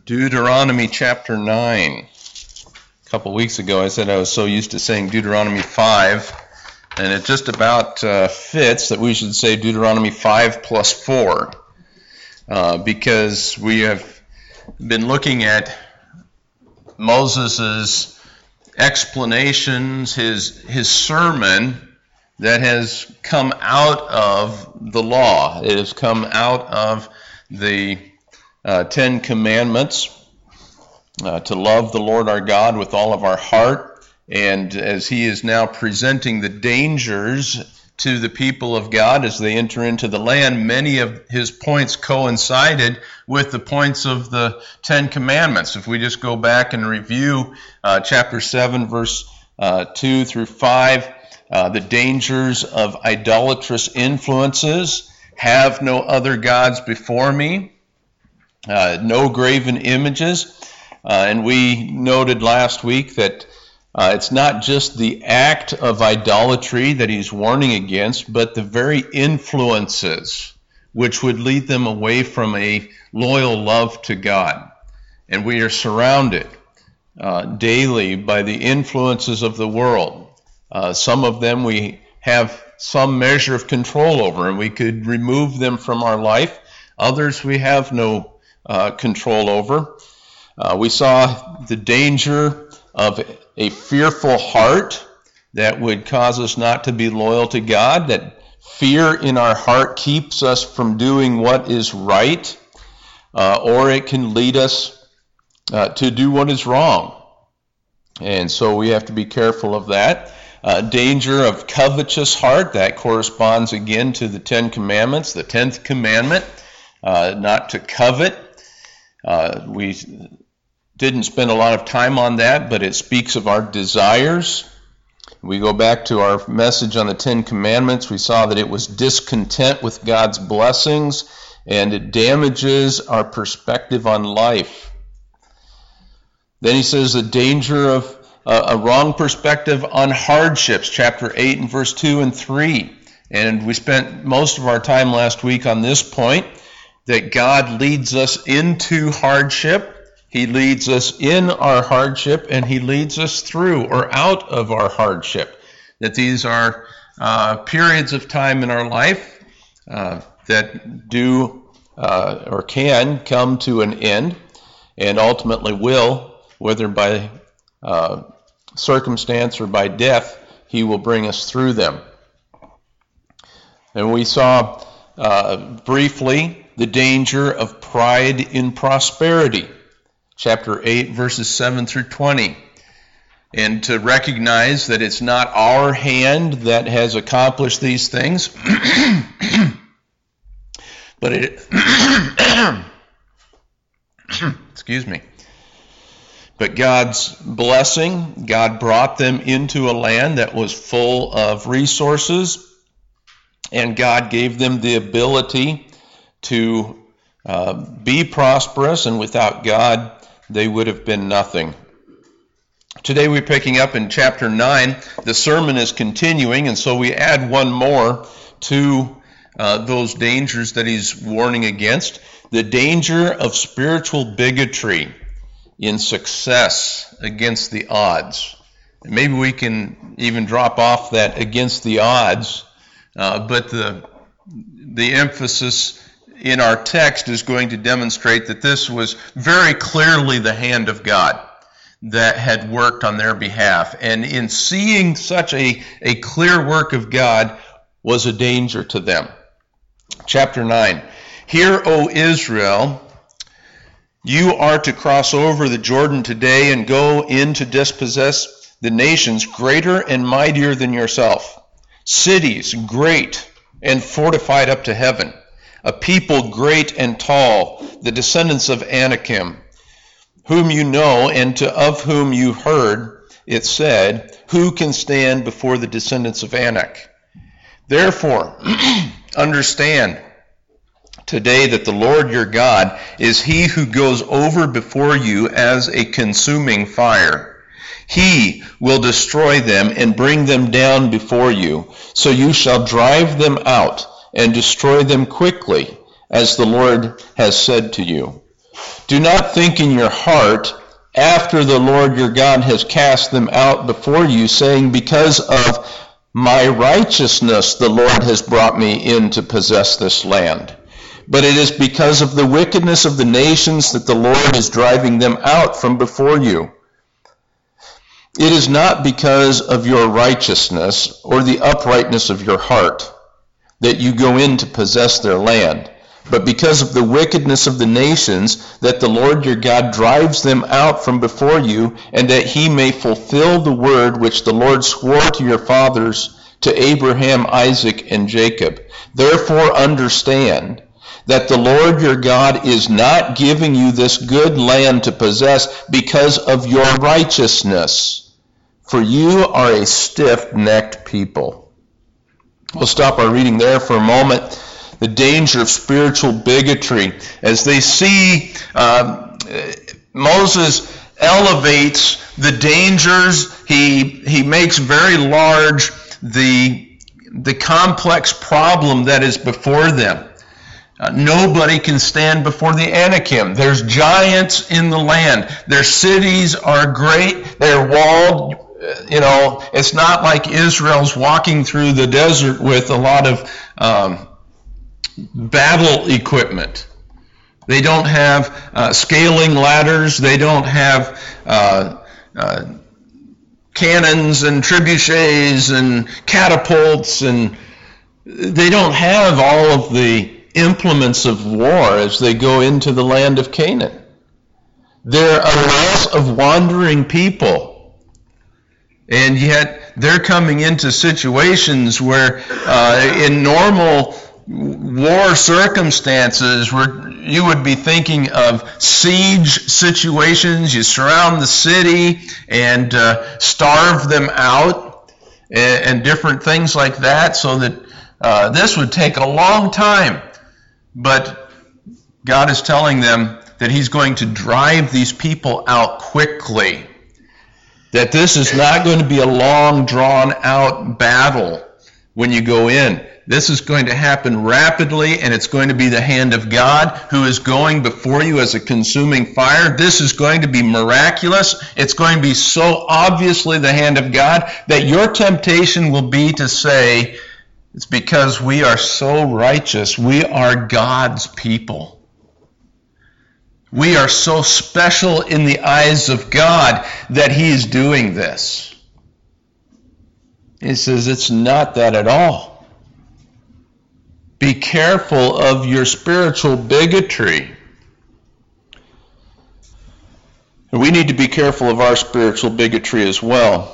Deuteronomy chapter 9. A couple weeks ago I said I was so used to saying Deuteronomy 5, and it just about fits that we should say Deuteronomy 5 plus 4, because we have been looking at Moses' explanations, his sermon that has come out of the law. It has come out of the Ten Commandments, to love the Lord our God with all of our heart. And as he is now presenting the dangers to the people of God as they enter into the land, many of his points coincided with the points of the Ten Commandments. If we just go back and review chapter 7, verse 2 through 5, the dangers of idolatrous influences, have no other gods before me, no graven images. And we noted last week that it's not just the act of idolatry that he's warning against, but the very influences which would lead them away from a loyal love to God. And we are surrounded daily by the influences of the world. Some of them we have some measure of control over, and we could remove them from our life. Others we have no control over. We saw the danger of a fearful heart that would cause us not to be loyal to God, that fear in our heart keeps us from doing what is right, or it can lead us to do what is wrong. And so we have to be careful of that. Danger of covetous heart, that corresponds again to the Ten Commandments, the 10th commandment, not to covet. We didn't spend a lot of time on that, but it speaks of our desires. We go back to our message on the Ten Commandments. We saw that it was discontent with God's blessings, and it damages our perspective on life. Then he says the danger of a wrong perspective on hardships, chapter 8 and verse 2 and 3. And we spent most of our time last week on this point, that God leads us into hardship. He leads us in our hardship, and he leads us through or out of our hardship. That these are periods of time in our life that do or can come to an end, and ultimately will, whether by circumstance or by death, he will bring us through them. And we saw briefly the danger of pride in prosperity, chapter 8, verses 7 through 20. And to recognize that it's not our hand that has accomplished these things, but it excuse me. But God's blessing, God brought them into a land that was full of resources, and God gave them the ability to be prosperous, and without God, they would have been nothing. Today we're picking up in chapter 9. The sermon is continuing, and so we add one more to those dangers that he's warning against. The danger of spiritual bigotry in success against the odds. And maybe we can even drop off that against the odds, but the emphasis in our text is going to demonstrate that this was very clearly the hand of God that had worked on their behalf. And in seeing such a clear work of God was a danger to them. Chapter 9. Hear, O Israel, you are to cross over the Jordan today and go in to dispossess the nations greater and mightier than yourself, cities great and fortified up to heaven, a people great and tall, the descendants of Anakim, whom you know and of whom you heard it said, who can stand before the descendants of Anak? Therefore, understand today that the Lord your God is he who goes over before you as a consuming fire. He will destroy them and bring them down before you, so you shall drive them out and destroy them quickly, as the Lord has said to you. Do not think in your heart, after the Lord your God has cast them out before you, saying, because of my righteousness the Lord has brought me in to possess this land. But it is because of the wickedness of the nations that the Lord is driving them out from before you. It is not because of your righteousness or the uprightness of your heart that you go in to possess their land, but because of the wickedness of the nations that the Lord your God drives them out from before you, and that he may fulfill the word which the Lord swore to your fathers, to Abraham, Isaac, and Jacob. Therefore understand that the Lord your God is not giving you this good land to possess because of your righteousness, for you are a stiff-necked people. We'll stop our reading there for a moment. The danger of spiritual bigotry. As they see, Moses elevates the dangers. He makes very large the complex problem that is before them. Nobody can stand before the Anakim. There's giants in the land. Their cities are great. They're walled. It's not like Israel's walking through the desert with a lot of battle equipment. They don't have scaling ladders. They don't have cannons and trebuchets and catapults, and they don't have all of the implements of war as they go into the land of Canaan. They're a mass of wandering people, and yet they're coming into situations where in normal war circumstances where you would be thinking of siege situations. You surround the city and starve them out and different things like that, so that this would take a long time. But God is telling them that he's going to drive these people out quickly, that this is not going to be a long, drawn-out battle when you go in. This is going to happen rapidly, and it's going to be the hand of God who is going before you as a consuming fire. This is going to be miraculous. It's going to be so obviously the hand of God that your temptation will be to say, it's because we are so righteous. We are God's people. We are so special in the eyes of God that he is doing this. He says it's not that at all. Be careful of your spiritual bigotry. We need to be careful of our spiritual bigotry as well.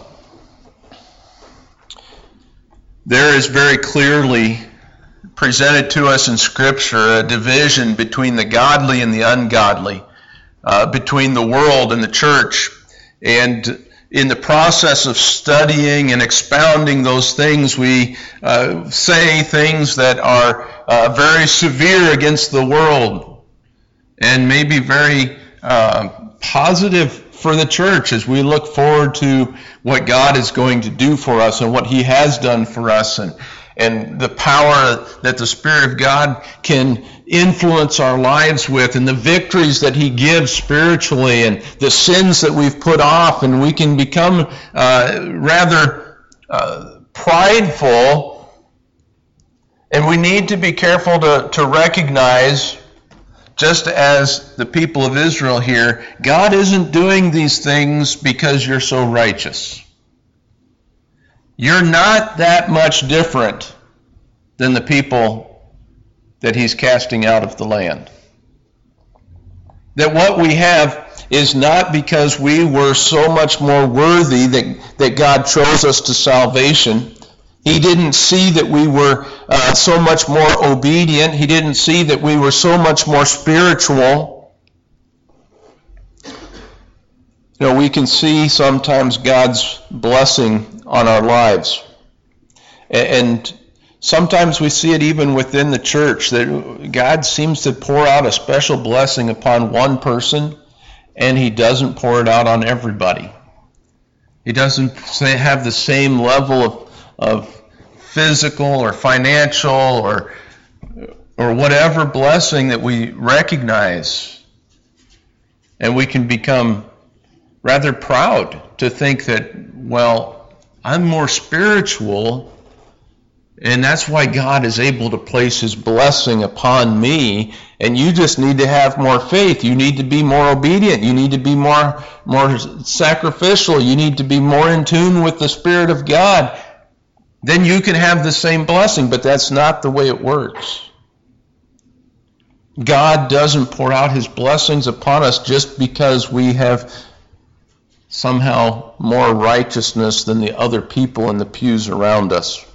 There is very clearly presented to us in Scripture a division between the godly and the ungodly, between the world and the church. And in the process of studying and expounding those things, we say things that are very severe against the world and maybe very positive for the church as we look forward to what God is going to do for us and what he has done for us, and the power that the Spirit of God can influence our lives with, and the victories that he gives spiritually, and the sins that we've put off, and we can become rather prideful. And we need to be careful to recognize, just as the people of Israel here, God isn't doing these things because you're so righteous. You're not that much different than the people that he's casting out of the land. That what we have is not because we were so much more worthy that God chose us to salvation. He didn't see that we were so much more obedient. He didn't see that we were so much more spiritual. We can see sometimes God's blessing on our lives. And sometimes we see it even within the church, that God seems to pour out a special blessing upon one person, and he doesn't pour it out on everybody. He doesn't have the same level of physical or financial or whatever blessing that we recognize. And we can become rather proud to think that, well, I'm more spiritual, and that's why God is able to place His blessing upon me, and you just need to have more faith. You need to be more obedient. You need to be more sacrificial. You need to be more in tune with the Spirit of God. Then you can have the same blessing, but that's not the way it works. God doesn't pour out His blessings upon us just because we have somehow more righteousness than the other people in the pews around us.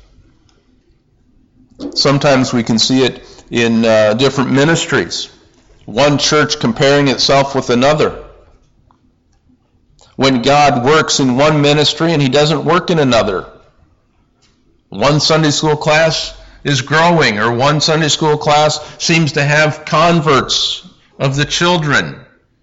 Sometimes we can see it in different ministries. One church comparing itself with another. When God works in one ministry and He doesn't work in another. One Sunday school class is growing, or one Sunday school class seems to have converts of the children.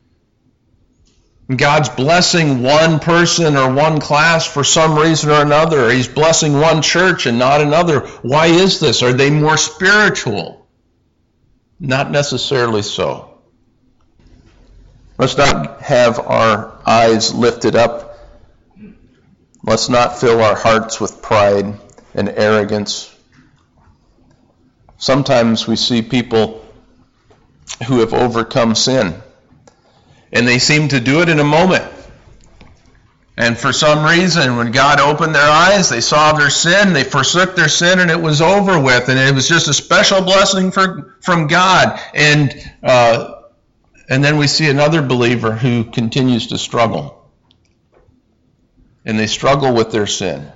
God's blessing one person or one class for some reason or another. He's blessing one church and not another. Why is this? Are they more spiritual? Not necessarily so. Let's not have our eyes lifted up. Let's not fill our hearts with pride and arrogance. Sometimes we see people who have overcome sin, and they seem to do it in a moment. And for some reason, when God opened their eyes, they saw their sin, they forsook their sin, and it was over with. And it was just a special blessing from God. And then we see another believer who continues to struggle. And they struggle with their sin.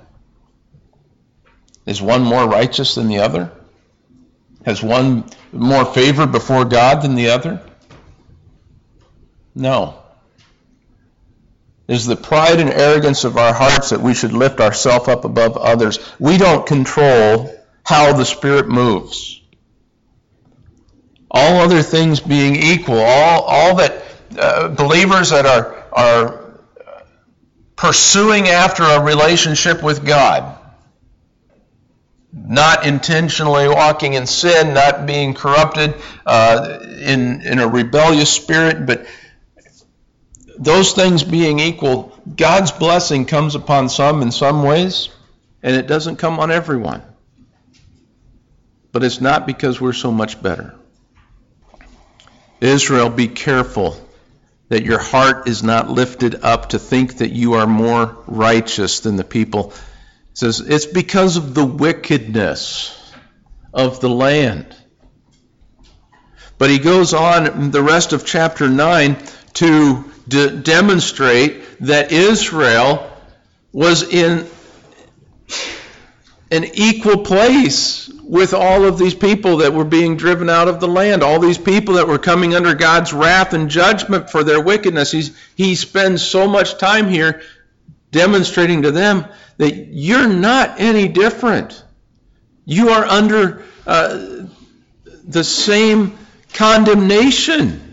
Is one more righteous than the other? Has one more favor before God than the other? No. It is the pride and arrogance of our hearts that we should lift ourselves up above others. We don't control how the Spirit moves. All other things being equal, all that believers that are pursuing after a relationship with God, not intentionally walking in sin, not being corrupted in a rebellious spirit, but those things being equal, God's blessing comes upon some in some ways, and it doesn't come on everyone. But it's not because we're so much better. Israel, be careful that your heart is not lifted up to think that you are more righteous than the people. It says, it's because of the wickedness of the land. But he goes on the rest of chapter 9 to demonstrate that Israel was in an equal place with all of these people that were being driven out of the land, all these people that were coming under God's wrath and judgment for their wickedness. He spends so much time here demonstrating to them that you're not any different. You are under the same condemnation,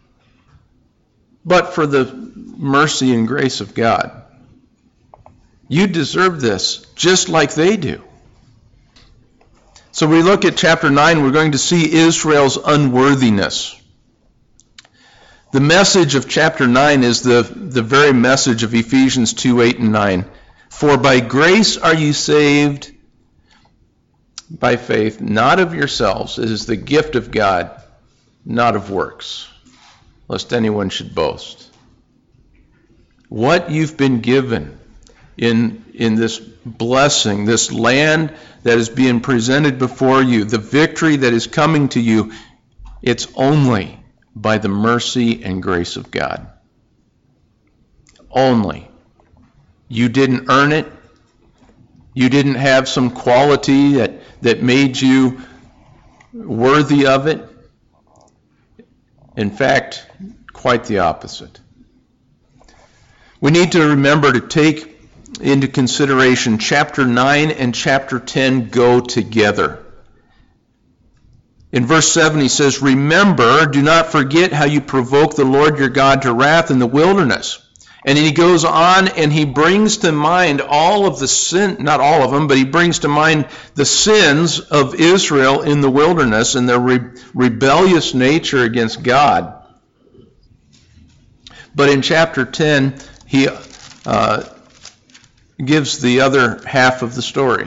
but for the mercy and grace of God. You deserve this just like they do. So we look at chapter 9, we're going to see Israel's unworthiness. The message of chapter 9 is the very message of Ephesians 2, 8, and 9. For by grace are you saved by faith, not of yourselves. It is the gift of God, not of works, lest anyone should boast. What you've been given in this blessing, this land that is being presented before you, the victory that is coming to you, it's only by the mercy and grace of God. Only. You didn't earn it. You didn't have some quality that made you worthy of it. In fact, quite the opposite. We need to remember to take into consideration chapter 9 and chapter 10 go together. In verse 7 he says, remember, do not forget how you provoked the Lord your God to wrath in the wilderness. And then he goes on and he brings to mind all of the sin, not all of them, but he brings to mind the sins of Israel in the wilderness and their rebellious nature against God. But in chapter 10, he gives the other half of the story.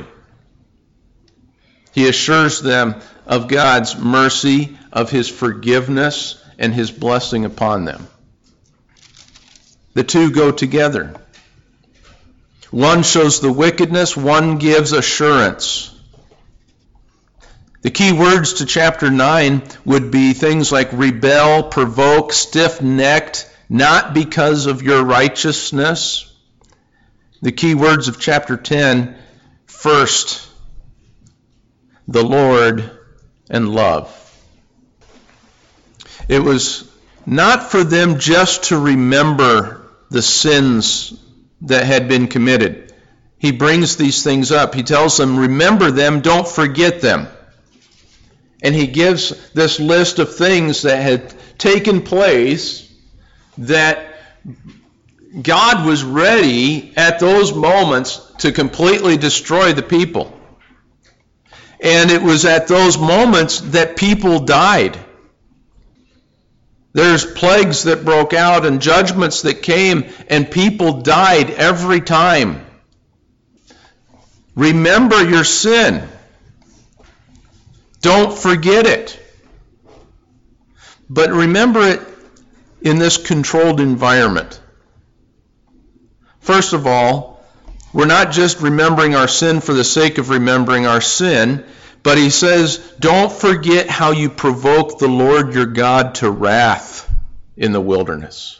He assures them of God's mercy, of his forgiveness, and his blessing upon them. The two go together. One shows the wickedness, one gives assurance. The key words to chapter 9 would be things like rebel, provoke, stiff-necked, not because of your righteousness. The key words of chapter 10, first, the Lord, and love. It was not for them just to remember the sins that had been committed. He brings these things up. He tells them, remember them, don't forget them. And he gives this list of things that had taken place that God was ready at those moments to completely destroy the people. And it was at those moments that people died. There's plagues that broke out and judgments that came, and people died every time. Remember your sin. Don't forget it. But remember it in this controlled environment. First of all, we're not just remembering our sin for the sake of remembering our sin, but he says, don't forget how you provoked the Lord your God to wrath in the wilderness.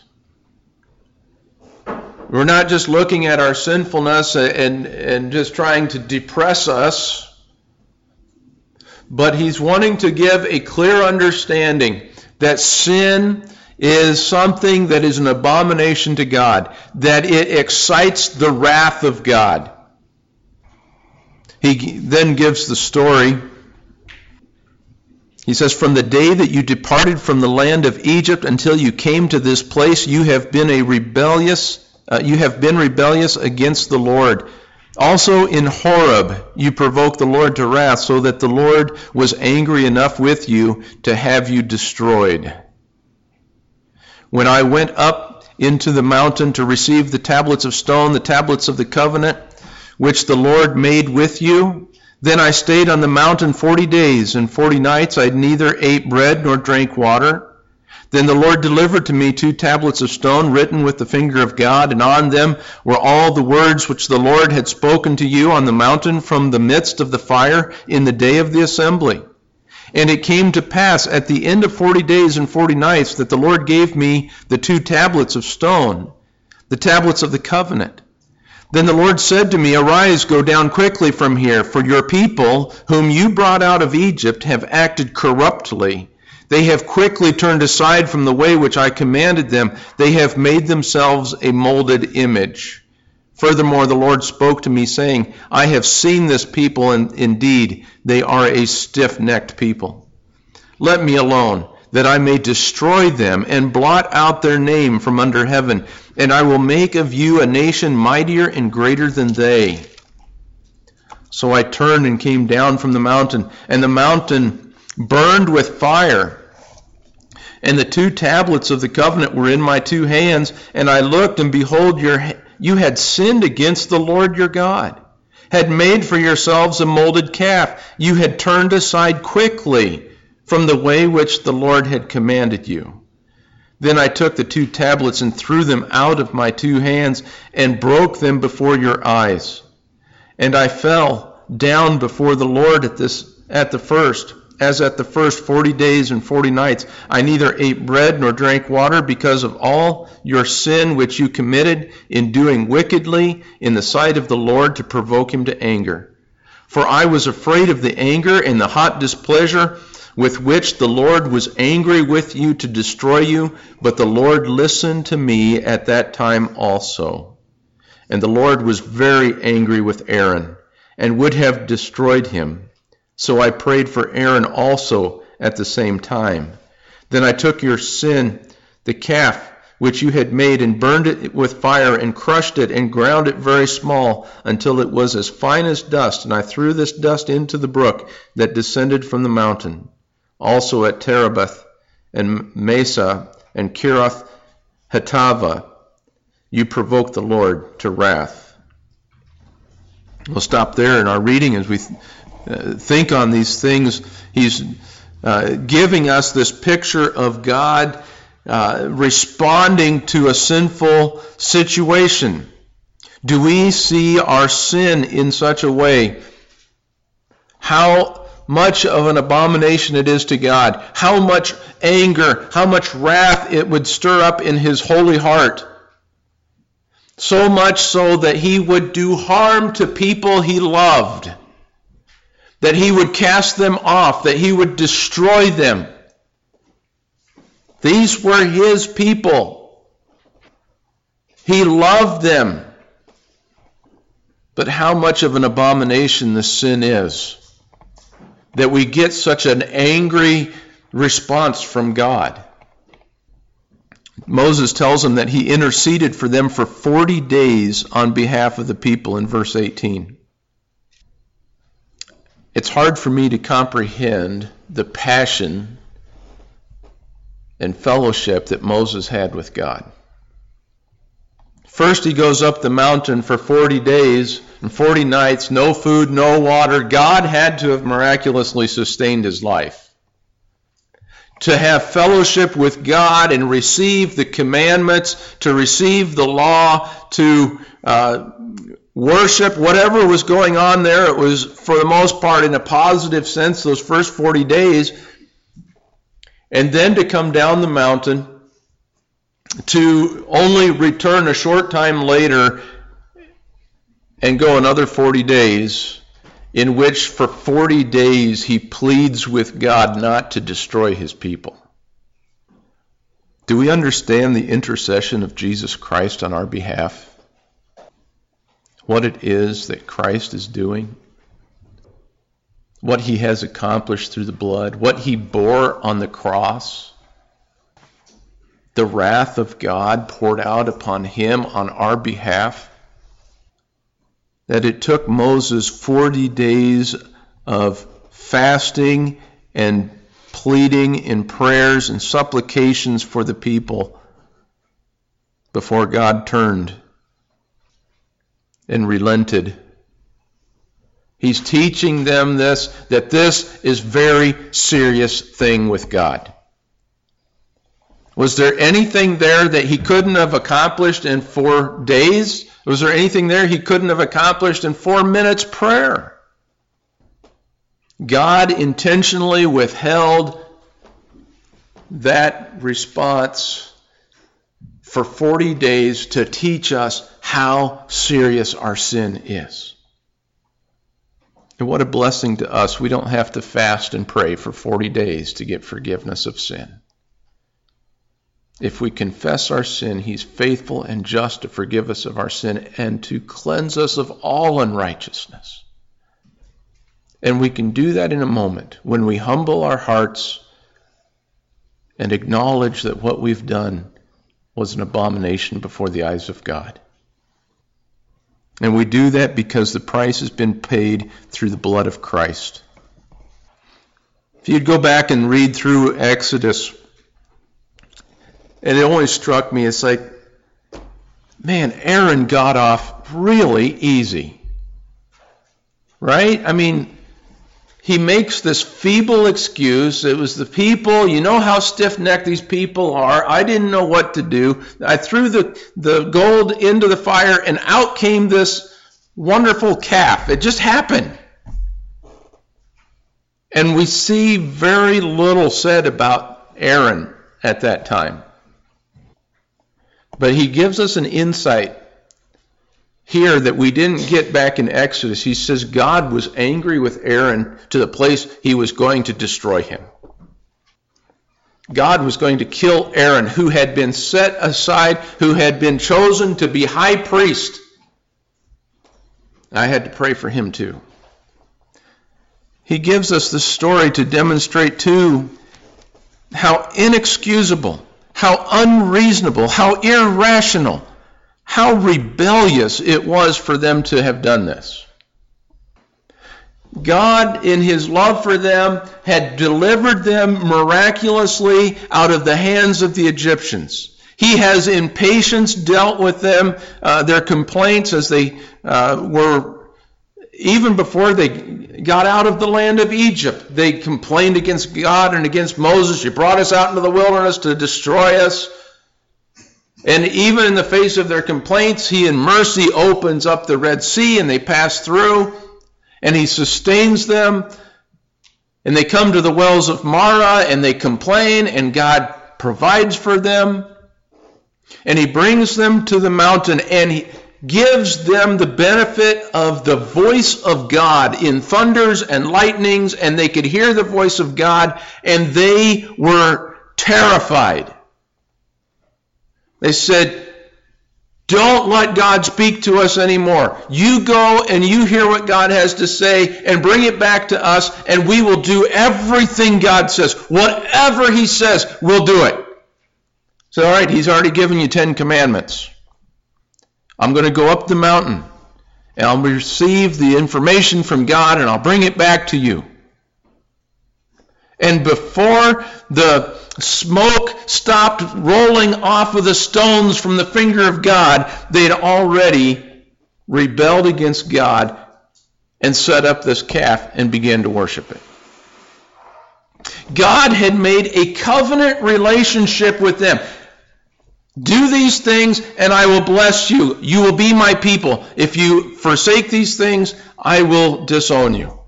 We're not just looking at our sinfulness and just trying to depress us, but he's wanting to give a clear understanding that sin is something that is an abomination to God, that it excites the wrath of God. He then gives the story. He says, from the day that you departed from the land of Egypt until you came to this place, you have been rebellious against the Lord. Also in Horeb you provoked the Lord to wrath, so that the Lord was angry enough with you to have you destroyed. When I went up into the mountain to receive the tablets of stone, the tablets of the covenant, which the Lord made with you, then I stayed on the mountain 40 days and 40 nights. I neither ate bread nor drank water. Then the Lord delivered to me 2 tablets of stone written with the finger of God, and on them were all the words which the Lord had spoken to you on the mountain from the midst of the fire in the day of the assembly. And it came to pass at the end of 40 days and 40 nights that the Lord gave me the 2 tablets of stone, the tablets of the covenant. Then the Lord said to me, arise, go down quickly from here, for your people, whom you brought out of Egypt, have acted corruptly. They have quickly turned aside from the way which I commanded them. They have made themselves a molded image. Furthermore, the Lord spoke to me, saying, I have seen this people, and indeed they are a stiff-necked people. Let me alone, that I may destroy them and blot out their name from under heaven, and I will make of you a nation mightier and greater than they. So I turned and came down from the mountain, and the mountain burned with fire. And the 2 tablets of the covenant were in my 2 hands, and I looked, and behold, you had sinned against the Lord your God, had made for yourselves a molded calf. You had turned aside quickly from the way which the Lord had commanded you. Then I took the 2 tablets and threw them out of my 2 hands and broke them before your eyes. And I fell down before the Lord at the first 40 days and 40 nights. I neither ate bread nor drank water because of all your sin which you committed in doing wickedly in the sight of the Lord to provoke him to anger. For I was afraid of the anger and the hot displeasure with which the Lord was angry with you to destroy you, but the Lord listened to me at that time also. And the Lord was very angry with Aaron and would have destroyed him. So I prayed for Aaron also at the same time. Then I took your sin, the calf which you had made, and burned it with fire, and crushed it, and ground it very small, until it was as fine as dust. And I threw this dust into the brook that descended from the mountain. Also at Terebeth, and Mesa, and Kirath Hatava, you provoke the Lord to wrath. We'll stop there in our reading as we think on these things. He's giving us this picture of God responding to a sinful situation. Do we see our sin in such a way? How much of an abomination it is to God. How much anger, how much wrath it would stir up in his holy heart. So much so that he would do harm to people he loved. That he would cast them off, that he would destroy them. These were his people. He loved them. But how much of an abomination the sin is, that we get such an angry response from God. Moses tells them that he interceded for them for 40 days on behalf of the people in verse 18. It's hard for me to comprehend the passion and fellowship that Moses had with God. First, he goes up the mountain for 40 days and 40 nights, no food, no water. God had to have miraculously sustained his life. To have fellowship with God and receive the commandments, to receive the law, to worship, whatever was going on there, it was for the most part in a positive sense, those first 40 days. And then to come down the mountain, to only return a short time later and go another 40 days, in which for 40 days he pleads with God not to destroy his people. Do we understand the intercession of Jesus Christ on our behalf? What it is that Christ is doing? What he has accomplished through the blood? What he bore on the cross? The wrath of God poured out upon him on our behalf? That it took Moses 40 days of fasting and pleading in prayers and supplications for the people before God turned and relented. He's teaching them this, that this is very serious thing with God. Was there anything there that he couldn't have accomplished in 4 days? Was there anything there he couldn't have accomplished in 4 minutes prayer? God intentionally withheld that response for 40 days to teach us how serious our sin is. And what a blessing to us. We don't have to fast and pray for 40 days to get forgiveness of sin. If we confess our sin, he's faithful and just to forgive us of our sin and to cleanse us of all unrighteousness. And we can do that in a moment when we humble our hearts and acknowledge that what we've done was an abomination before the eyes of God. And we do that because the price has been paid through the blood of Christ. If you'd go back and read through Exodus, and it always struck me, it's like, man, Aaron got off really easy. Right? I mean, he makes this feeble excuse. It was the people. You know how stiff-necked these people are. I didn't know what to do. I threw the gold into the fire, and out came this wonderful calf. It just happened. And we see very little said about Aaron at that time. But he gives us an insight here that we didn't get back in Exodus. He says God was angry with Aaron to the place he was going to destroy him. God was going to kill Aaron, who had been set aside, who had been chosen to be high priest. I had to pray for him too. He gives us the story to demonstrate too how inexcusable, how unreasonable, how irrational, how rebellious it was for them to have done this. God, in his love for them, had delivered them miraculously out of the hands of the Egyptians. He has in patience dealt with them, their complaints as they were, even before they got out of the land of Egypt. They complained against God and against Moses. You brought us out into the wilderness to destroy us. And even in the face of their complaints, he in mercy opens up the Red Sea and they pass through, and he sustains them. And they come to the wells of Marah and they complain, and God provides for them. And he brings them to the mountain, and he gives them the benefit of the voice of God in thunders and lightnings, and they could hear the voice of God, and they were terrified. They said, don't let God speak to us anymore. You go and you hear what God has to say and bring it back to us, and we will do everything God says. Whatever he says, we'll do it. So, all right, he's already given you 10 commandments. I'm going to go up the mountain, and I'll receive the information from God, and I'll bring it back to you. And before the smoke stopped rolling off of the stones from the finger of God, they had already rebelled against God and set up this calf and began to worship it. God had made a covenant relationship with them. Do these things and I will bless you. You will be my people. If you forsake these things, I will disown you.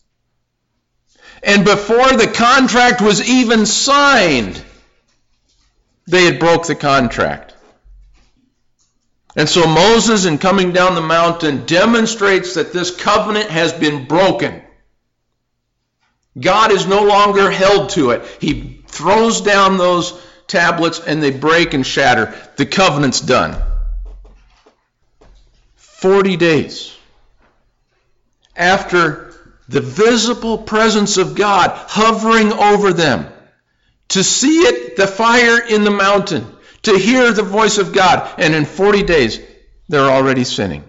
And before the contract was even signed, they had broke the contract. And so Moses, in coming down the mountain, demonstrates that this covenant has been broken. God is no longer held to it. He throws down those tablets and they break and shatter. The covenant's done. 40 days after the visible presence of God hovering over them, to see it, the fire in the mountain, to hear the voice of God, and in 40 days they're already sinning.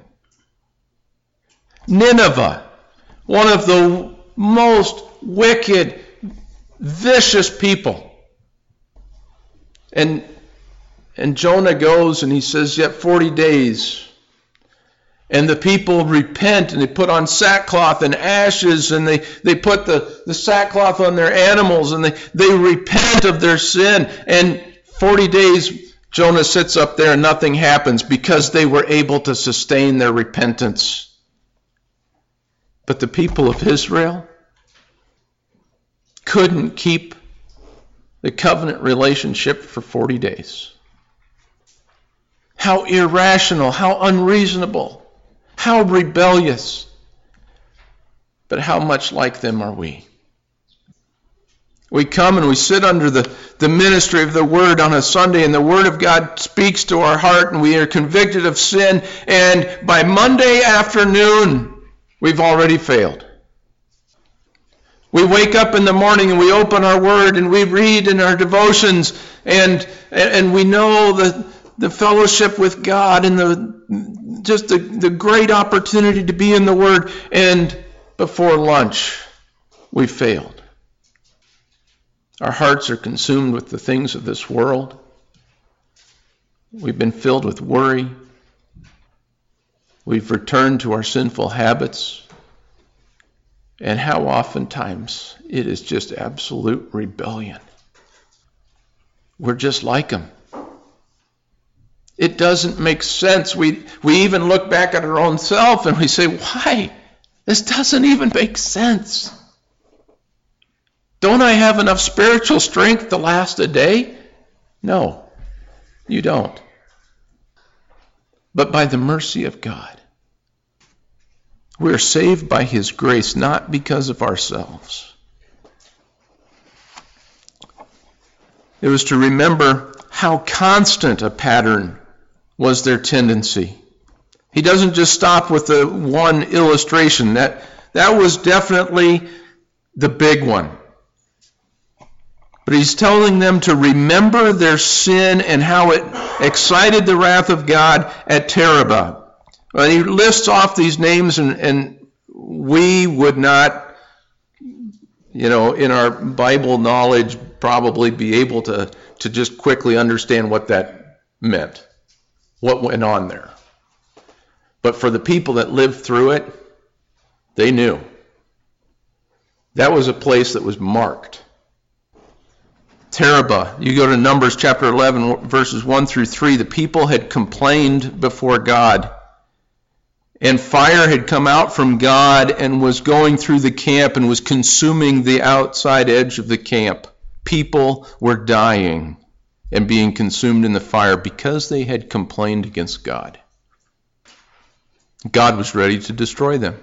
Nineveh, one of the most wicked, vicious people. And Jonah goes and he says, yet 40 days. And the people repent and they put on sackcloth and ashes, and they put the sackcloth on their animals, and they repent of their sin. And 40 days Jonah sits up there and nothing happens because they were able to sustain their repentance. But the people of Israel couldn't keep the covenant relationship for 40 days. How irrational, how unreasonable, how rebellious. But how much like them are we? We come and we sit under the ministry of the Word on a Sunday, and the Word of God speaks to our heart, and we are convicted of sin, and by Monday afternoon, we've already failed. We wake up in the morning and we open our Word and we read in our devotions, and we know the fellowship with God and the great opportunity to be in the Word, and before lunch, we failed. Our hearts are consumed with the things of this world. We've been filled with worry. We've returned to our sinful habits. And how oftentimes it is just absolute rebellion. We're just like them. It doesn't make sense. We even look back at our own self and we say, why? This doesn't even make sense. Don't I have enough spiritual strength to last a day? No, you don't. But by the mercy of God, we're saved by His grace, not because of ourselves. It was to remember how constant a pattern was their tendency. He doesn't just stop with the one illustration. That was definitely the big one. But he's telling them to remember their sin and how it excited the wrath of God at Terabah. Well, he lists off these names, and we would not, in our Bible knowledge, probably be able to just quickly understand what that meant, what went on there. But for the people that lived through it, they knew. That was a place that was marked. Terabah, you go to Numbers chapter 11, verses 1 through 3, the people had complained before God. And fire had come out from God and was going through the camp and was consuming the outside edge of the camp. People were dying and being consumed in the fire because they had complained against God. God was ready to destroy them.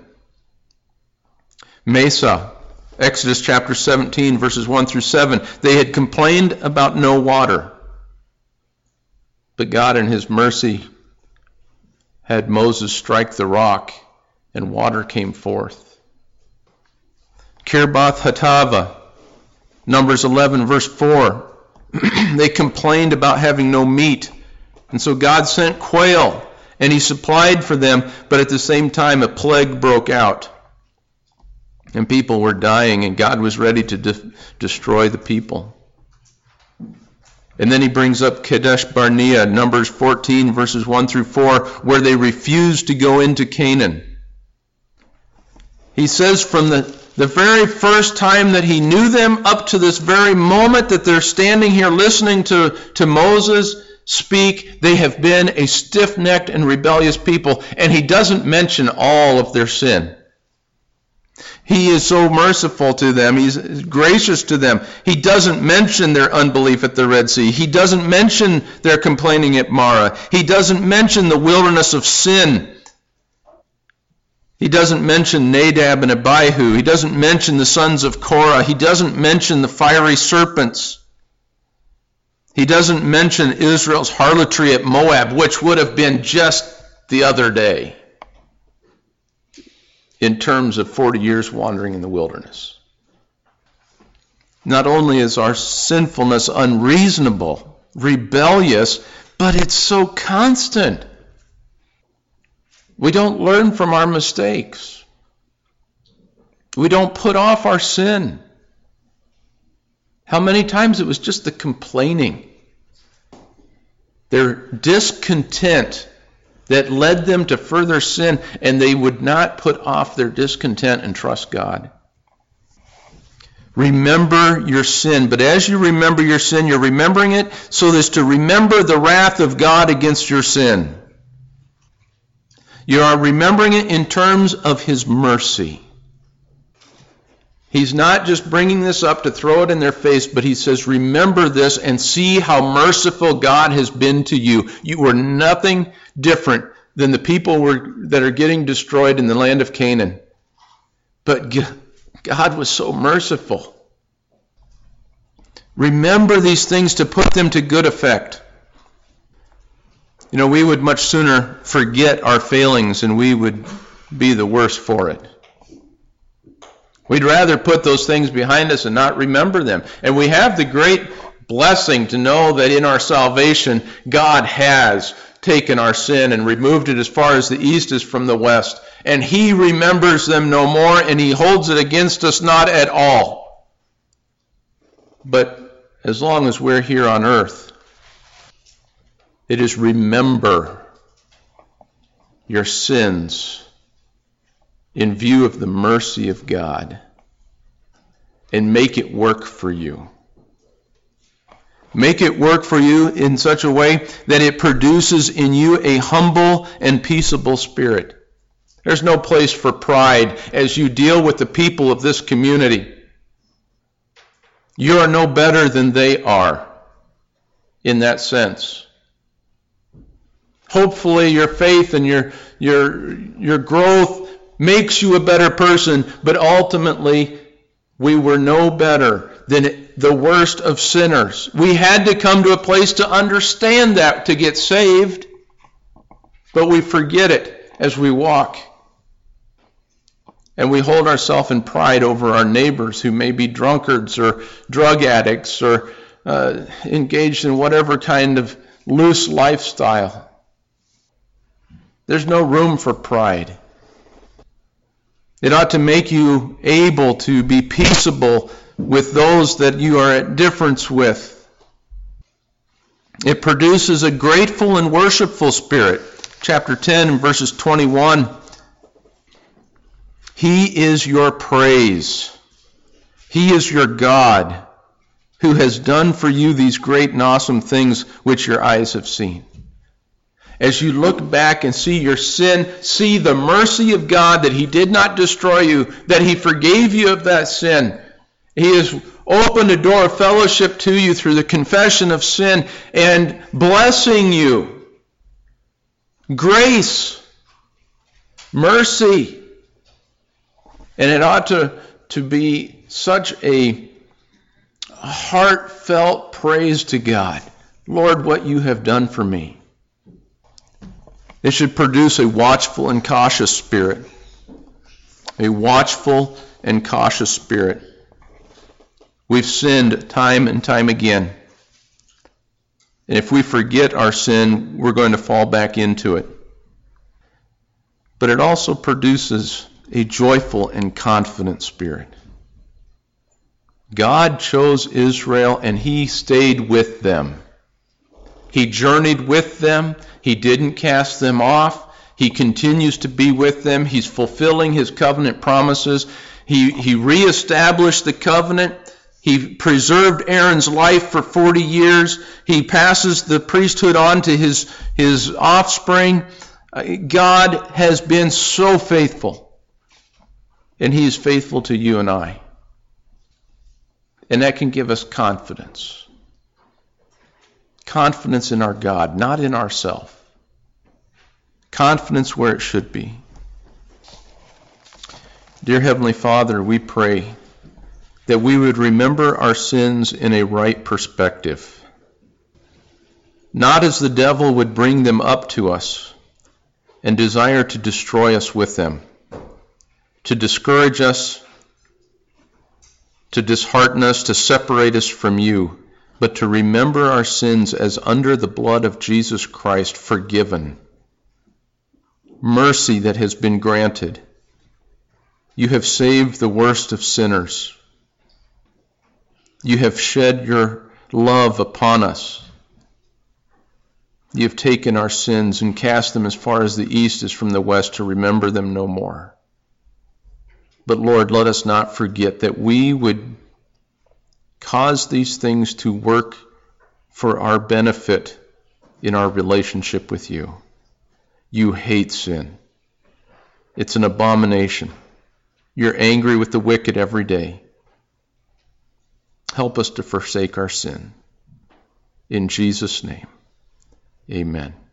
Mesa, Exodus chapter 17, verses 1 through 7. They had complained about no water. But God in his mercy had Moses strike the rock, and water came forth. Kirbath Hatava, Numbers 11, verse 4. They complained about having no meat, and so God sent quail, and he supplied for them, but at the same time a plague broke out, and people were dying, and God was ready to destroy the people. And then he brings up Kadesh Barnea, Numbers 14, verses 1 through 4, where they refused to go into Canaan. He says from the very first time that he knew them up to this very moment that they're standing here listening to Moses speak, they have been a stiff-necked and rebellious people. And he doesn't mention all of their sin. He is so merciful to them. He's gracious to them. He doesn't mention their unbelief at the Red Sea. He doesn't mention their complaining at Marah. He doesn't mention the wilderness of sin. He doesn't mention Nadab and Abihu. He doesn't mention the sons of Korah. He doesn't mention the fiery serpents. He doesn't mention Israel's harlotry at Moab, which would have been just the other day in terms of 40 years wandering in the wilderness. Not only is our sinfulness unreasonable, rebellious, but it's so constant. We don't learn from our mistakes. We don't put off our sin. How many times it was just the complaining, their discontent that led them to further sin, and they would not put off their discontent and trust God. Remember your sin, but as you remember your sin, you're remembering it so as to remember the wrath of God against your sin. You are remembering it in terms of his mercy. He's not just bringing this up to throw it in their face, but he says, remember this and see how merciful God has been to you. You were nothing different than the people that are getting destroyed in the land of Canaan. But God was so merciful. Remember these things to put them to good effect. You know, we would much sooner forget our failings and we would be the worse for it. We'd rather put those things behind us and not remember them. And we have the great blessing to know that in our salvation, God has taken our sin and removed it as far as the east is from the west. And he remembers them no more, and he holds it against us not at all. But as long as we're here on earth, it is remember your sins in view of the mercy of God and make it work for you. Make it work for you in such a way that it produces in you a humble and peaceable spirit. There's no place for pride as you deal with the people of this community. You are no better than they are in that sense. Hopefully your faith and your growth makes you a better person, but ultimately we were no better than the worst of sinners. We had to come to a place to understand that to get saved, but we forget it as we walk. And we hold ourselves in pride over our neighbors who may be drunkards or drug addicts or engaged in whatever kind of loose lifestyle. There's no room for pride. It ought to make you able to be peaceable with those that you are at difference with. It produces a grateful and worshipful spirit. Chapter 10 and verses 21. He is your praise. He is your God who has done for you these great and awesome things which your eyes have seen. As you look back and see your sin, see the mercy of God that He did not destroy you, that He forgave you of that sin. He has opened a door of fellowship to you through the confession of sin and blessing you. Grace, mercy. And it ought to be such a heartfelt praise to God. Lord, what you have done for me. It should produce a watchful and cautious spirit. A watchful and cautious spirit. We've sinned time and time again. And if we forget our sin, we're going to fall back into it. But it also produces a joyful and confident spirit. God chose Israel and He stayed with them. He journeyed with them. He didn't cast them off. He continues to be with them. He's fulfilling His covenant promises. He reestablished the covenant. He preserved Aaron's life for 40 years. He passes the priesthood on to his offspring. God has been so faithful. And He is faithful to you and I. And that can give us confidence. Confidence in our God, not in ourselves. Confidence where it should be. Dear Heavenly Father, we pray that we would remember our sins in a right perspective. Not as the devil would bring them up to us and desire to destroy us with them, to discourage us, to dishearten us, to separate us from you, but to remember our sins as under the blood of Jesus Christ forgiven. Mercy that has been granted. You have saved the worst of sinners. You have shed your love upon us. You have taken our sins and cast them as far as the east is from the west to remember them no more. But Lord, let us not forget that we would cause these things to work for our benefit in our relationship with you. You hate sin. It's an abomination. You're angry with the wicked every day. Help us to forsake our sin. In Jesus' name, amen.